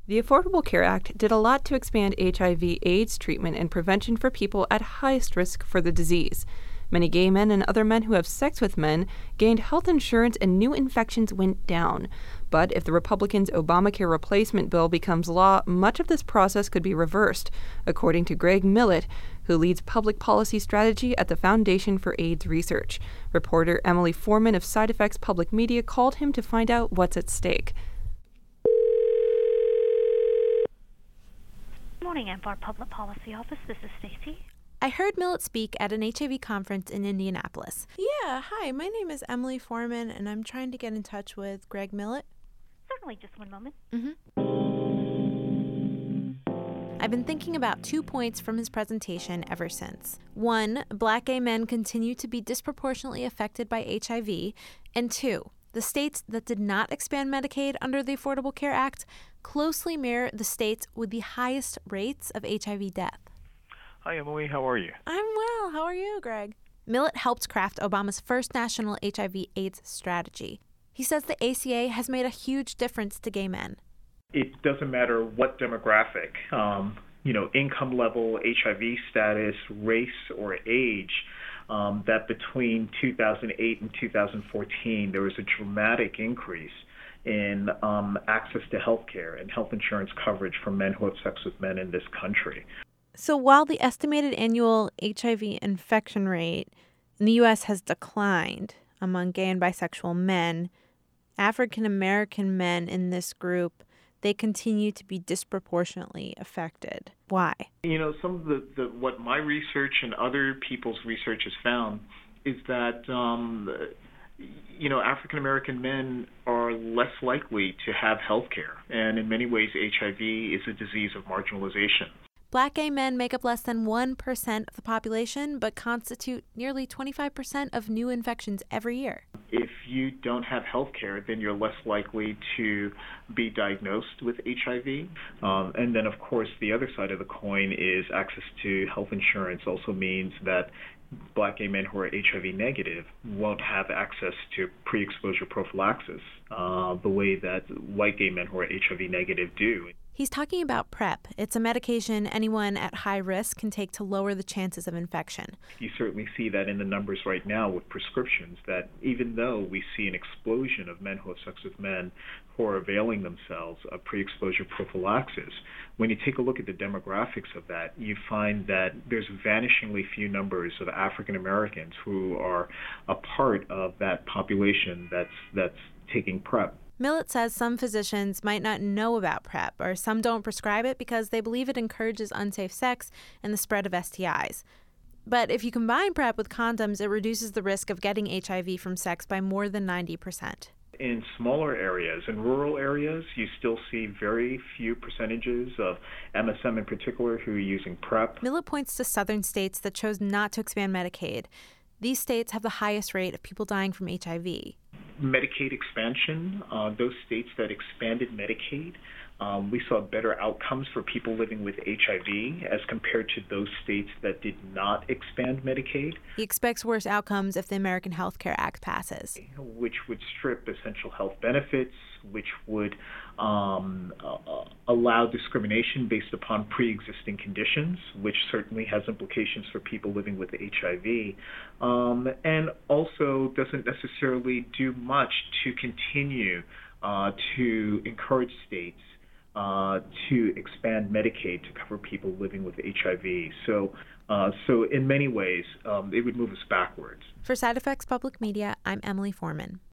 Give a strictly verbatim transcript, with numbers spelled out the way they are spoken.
The Affordable Care Act did a lot to expand H I V/AIDS treatment and prevention for people at highest risk for the disease. Many gay men and other men who have sex with men gained health insurance and new infections went down. But if the Republicans' Obamacare replacement bill becomes law, much of this process could be reversed, according to Greg Millett, who leads public policy strategy at the Foundation for AIDS Research. Reporter Emily Foreman of Side Effects Public Media called him to find out what's at stake. Good morning, M F A R Public Policy Office. This is Stacy. I heard Millett speak at an H I V conference in Indianapolis. Yeah, hi, my name is Emily Foreman, and I'm trying to get in touch with Greg Millett. Certainly, just one moment. Mm-hmm. I've been thinking about two points from his presentation ever since. One, black gay men continue to be disproportionately affected by H I V. And two, the states that did not expand Medicaid under the Affordable Care Act closely mirror the states with the highest rates of H I V death. Hi, Emily. How are you? I'm well. How are you, Greg? Millett helped craft Obama's first national H I V/AIDS strategy. He says the A C A has made a huge difference to gay men. It doesn't matter what demographic, um, you know, income level, H I V status, race, or age, um, that between two thousand eight and two thousand fourteen, there was a dramatic increase in um, access to health care and health insurance coverage for men who have sex with men in this country. So while the estimated annual H I V infection rate in the U S has declined among gay and bisexual men, African American men in this group, they continue to be disproportionately affected. Why? You know, some of the, the what my research and other people's research has found is that, um, you know, African American men are less likely to have health care. And in many ways, H I V is a disease of marginalization. Black gay men make up less than one percent of the population, but constitute nearly twenty-five percent of new infections every year. If you don't have health care, then you're less likely to be diagnosed with H I V. Um, and then, of course, the other side of the coin is access to health insurance also means that black gay men who are H I V negative won't have access to pre-exposure prophylaxis uh, the way that white gay men who are H I V negative do. He's talking about PrEP. It's a medication anyone at high risk can take to lower the chances of infection. You certainly see that in the numbers right now with prescriptions, that even though we see an explosion of men who have sex with men who are availing themselves of pre-exposure prophylaxis, when you take a look at the demographics of that, you find that there's vanishingly few numbers of African Americans who are a part of that population that's that's taking PrEP. Millett says some physicians might not know about PrEP, or some don't prescribe it because they believe it encourages unsafe sex and the spread of S T Is. But if you combine PrEP with condoms, it reduces the risk of getting H I V from sex by more than ninety percent. In smaller areas, in rural areas, you still see very few percentages of M S M in particular who are using PrEP. Millett points to southern states that chose not to expand Medicaid. These states have the highest rate of people dying from H I V. Medicaid expansion, uh, those states that expanded Medicaid, um, we saw better outcomes for people living with H I V as compared to those states that did not expand Medicaid. He expects worse outcomes if the American Health Care Act passes. Which would strip essential health benefits, which would um, uh, allow discrimination based upon pre-existing conditions, which certainly has implications for people living with H I V, um, and also doesn't necessarily do much to continue uh, to encourage states uh, to expand Medicaid to cover people living with H I V. So, uh, so in many ways, um, it would move us backwards. For Side Effects Public Media, I'm Emily Foreman.